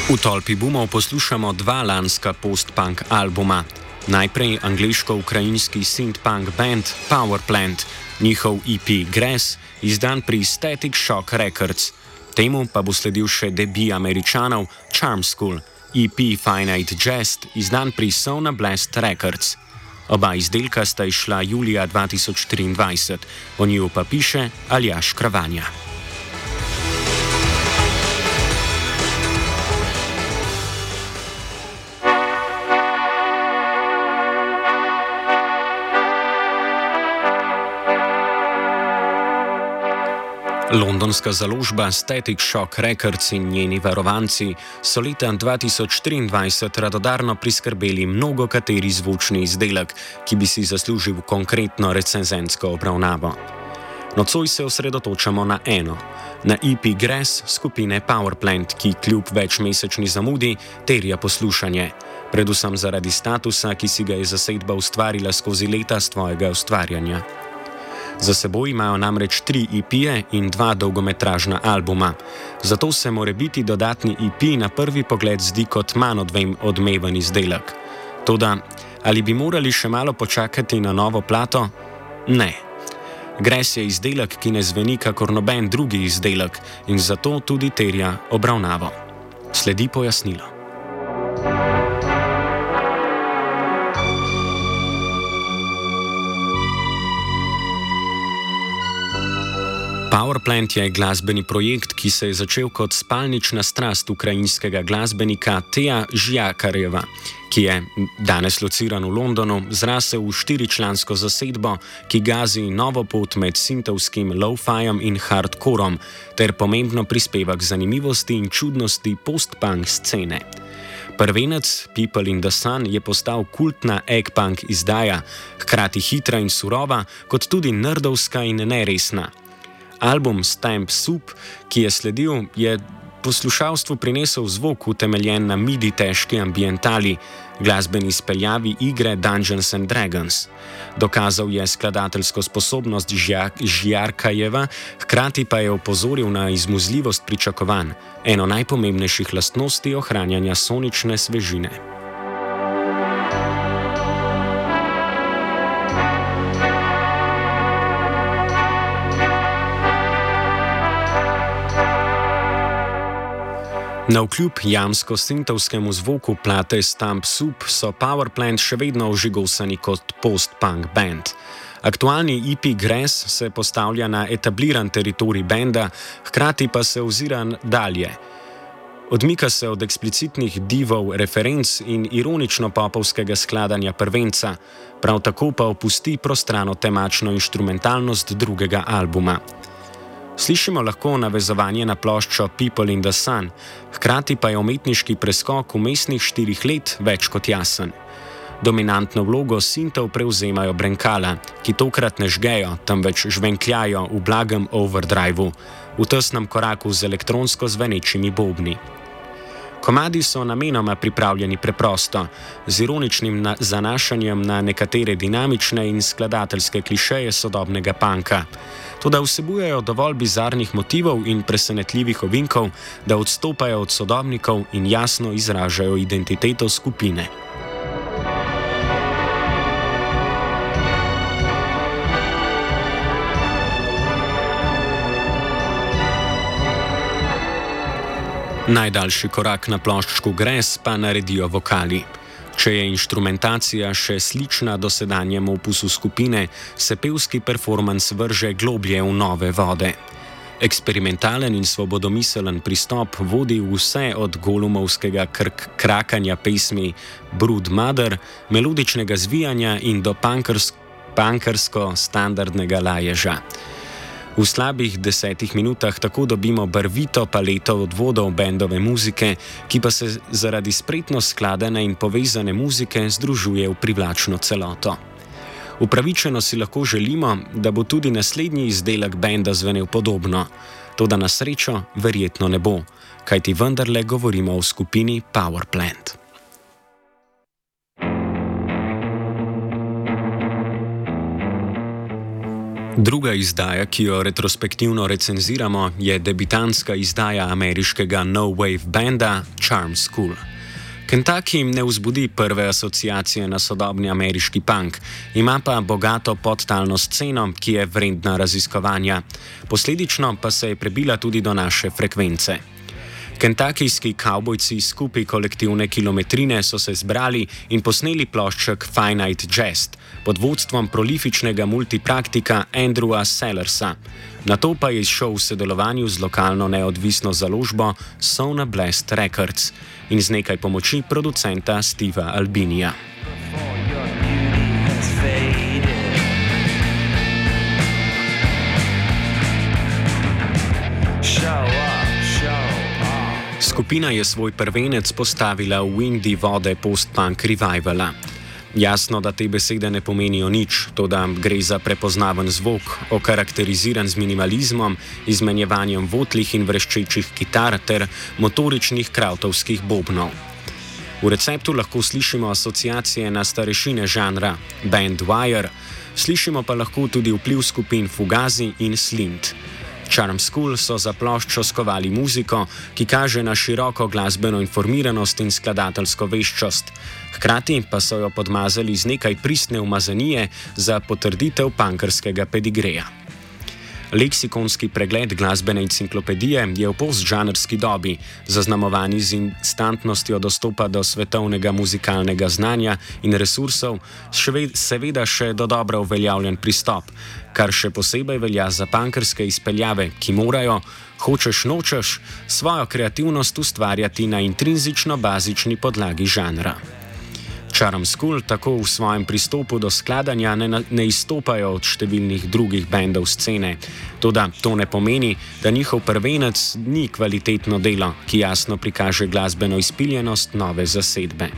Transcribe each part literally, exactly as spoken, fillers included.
V tolpi boomov poslušamo dva lanska post-punk albuma. Najprej angliško-ukrajinski synth-punk band Powerplant, njihov E P Grass, izdan pri Static Shock Records. Temu pa bo sledil še debi Američanov Charm School, E P Finite Jest, izdan pri Sona Blast Records. Oba izdelka sta izšla julija dva tisoč triindvajset, o njiju pa piše Aljaž Kravanja. Londonska založba Static Shock Records in njeni varovanci so leta dva tisoč triindvajset radodarno priskrbeli mnogo kateri zvočni izdelek, ki bi si zaslužil konkretno recenzentsko obravnavo. Nocoj se osredotočamo na eno, na E P Grass skupine Powerplant, ki kljub večmesečni zamudi terja poslušanje, predvsem zaradi statusa, ki si ga je zasedba ustvarila skozi leta svojega ustvarjanja. Za seboj imajo namreč tri E P-je in dva dolgometražna albuma, zato se morebiti dodatni E P na prvi pogled zdi kot manj odmeven izdelek. Toda, ali bi morali še malo počakati na novo plato? Ne. Grass je izdelek, ki ne zveni kakor noben drugi izdelek in zato tudi terja obravnavo. Sledi pojasnilo. Powerplant je glasbeni projekt, ki se je začel kot spalnična strast ukrajinskega glasbenika Teja Žjakarjeva, ki je, danes lociran v Londonu, zrasel v štiričlansko zasedbo, ki gazi novo pot med sintovskim lo-fijem in hardcorom, ter pomembno prispeva k zanimivosti in čudnosti post-punk scene. Prvenec People in the Sun je postal kultna egg-punk izdaja, hkrati hitra in surova, kot tudi nerdovska in neresna. Album Stamp Soup, ki je sledil, je poslušalstvu prinesel zvok utemeljen na midi težki ambientali, glasbeni speljavi igre Dungeons and Dragons. Dokazal je skladateljsko sposobnost Žjarkajeva, hkrati pa je opozoril na izmuzljivost pričakovanj, eno najpomembnejših lastnosti ohranjanja sonične svežine. Navkljub jamsko-sintovskemu zvoku plate Stamp Soup so Powerplant še vedno ožigosani kot post-punk band. Aktualni E P Grass se postavlja na etabliran teritorij benda, hkrati pa se ozira dalje. Odmika se od eksplicitnih divov referenc in ironično-popovskega skladanja prvenca, prav tako pa opusti prostrano temačno inštrumentalnost drugega albuma. Slišimo lahko navezovanje na ploščo People in the Sun, hkrati pa je umetniški preskok vmesnih štirih let več kot jasen. Dominantno vlogo sintov prevzemajo brenkala, ki tokrat ne žgejo, temveč žvenkljajo v blagem overdrivu, v tesnem koraku z elektronsko zvenečimi bobni. Komadi so namenoma pripravljeni preprosto, z ironičnim na- zanašanjem na nekatere dinamične in skladateljske klišeje sodobnega punka, toda vsebujejo dovolj bizarnih motivov in presenetljivih ovinkov, da odstopajo od sodobnikov in jasno izražajo identiteto skupine. Najdaljši korak na ploščku Grass pa naredijo vokali. Če je inštrumentacija še slična dosedanjemu opusu skupine, se pevski performans vrže globlje v nove vode. Eksperimentalen in svobodomiselen pristop vodi vse od golumovskega krk krakanja pesmi Brood Mother, melodičnega zvijanja in do punkers punkersko standardnega laježa. V slabih desetih minutah tako dobimo barvito paleto odvodov bendove muzike, ki pa se zaradi spretno skladene in povezane muzike združuje v privlačno celoto. Upravičeno si lahko želimo, da bo tudi naslednji izdelek benda zvenel podobno, toda na srečo verjetno ne bo, kajti vendarle govorimo o skupini Powerplant. Druga izdaja, ki jo retrospektivno recenziramo, je debitantska izdaja ameriškega no wave banda Charm School. Kentucky ne vzbudi prve asociacije na sodobni ameriški punk, ima pa bogato podtalno sceno, ki je vredna raziskovanja. Posledično pa se je prebila tudi do naše frekvence. Kentakijski kavbojci skupaj kolektivne kilometrine so se zbrali in posneli plošček Finite Jest pod vodstvom prolifičnega multipraktika Andrewa Sellersa. Nato pa je izšel v sodelovanju z lokalno neodvisno založbo Sona Blast Records in z nekaj pomoči producenta Steva Albinija. Skupina je svoj prvenec postavila v windy vode post-punk revivala. Jasno, da te besede ne pomenijo nič, toda gre za prepoznaven zvok, okarakteriziran z minimalizmom, izmenjevanjem votlih in vreščečih kitar ter motoričnih krautovskih bobnov. V receptu lahko slišimo asociacije na starešine žanra Bandwire, slišimo pa lahko tudi vpliv skupin Fugazi in Slint. Charm School so za ploščo skovali muziko, ki kaže na široko glasbeno informiranost in skladateljsko veščost. Hkrati pa so jo podmazali z nekaj pristne umazanije za potrditev punkerskega pedigreja. Leksikonski pregled glasbene enciklopedije je v postžanrski dobi, zaznamovani z instantnostjo dostopa do svetovnega muzikalnega znanja in resursov, seveda še dodobra uveljavljen pristop, kar še posebej velja za punkerske izpeljave, ki morajo, hočeš nočeš, svojo kreativnost ustvarjati na intrinzično bazični podlagi žanra. Charm School tako v svojem pristopu do skladanja ne, ne izstopajo od številnih drugih bendov scene. Toda to ne pomeni, da njihov prvenec ni kvalitetno delo, ki jasno prikaže glasbeno izpiljenost nove zasedbe.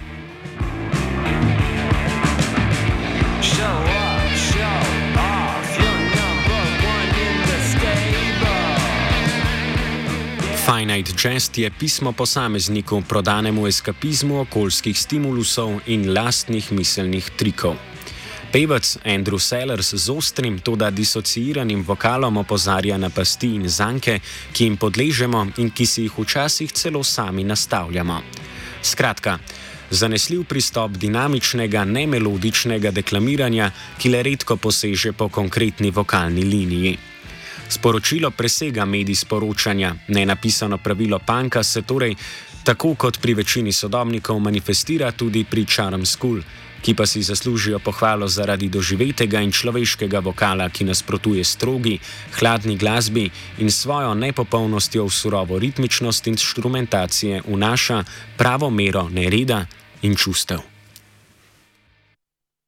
Finite Jest je pismo posamezniku, prodanemu eskapizmu okoljskih stimulusov in lastnih miselnih trikov. Pevec Andrew Sellers z ostrim, toda disociiranim vokalom opozarja na pasti in zanke, ki jim podležemo in ki si jih včasih celo sami nastavljamo. Skratka, zanesljiv pristop dinamičnega, nemelodičnega deklamiranja, ki le redko poseže po konkretni vokalni liniji. Sporočilo presega medij sporočanja, nenapisano pravilo punka se torej, tako kot pri večini sodobnikov, manifestira tudi pri Charm School, ki pa si zaslužijo pohvalo zaradi doživetega in človeškega vokala, ki nasprotuje strogi, hladni glasbi in svojo nepopolnostjo v surovo ritmičnost instrumentacije vnaša pravo mero nereda in čustev.